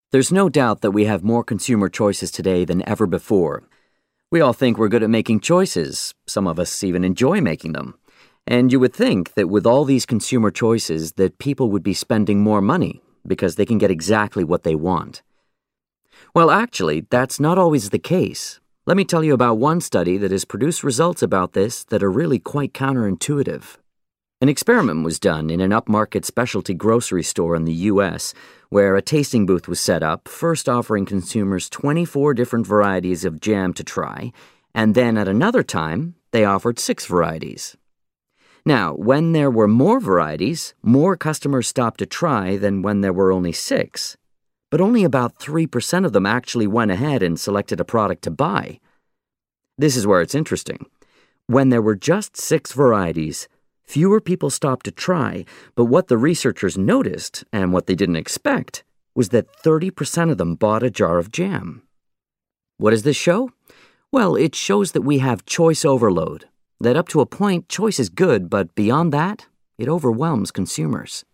There's no doubt that we have more consumer choices today than ever before. We all think we're good at making choices. Some of us even enjoy making them. And you would think that with all these consumer choices that people would be spending more money because they can get exactly what they want. Well, actually, that's not always the case. Let me tell you about one study that has produced results about this that are really quite counterintuitive. An experiment was done in an upmarket specialty grocery store in the U.S., where a tasting booth was set up, first offering consumers 24 different varieties of jam to try, and then at another time, they offered 6 varieties. Now, when there were more varieties, more customers stopped to try than when there were only 6. But only about 3% of them actually went ahead and selected a product to buy. This is where it's interesting. When there were just 6 varieties, fewer people stopped to try, but what the researchers noticed, and what they didn't expect, was that 30% of them bought a jar of jam. What does this show? Well, it shows that we have choice overload, that up to a point, choice is good, but beyond that, it overwhelms consumers.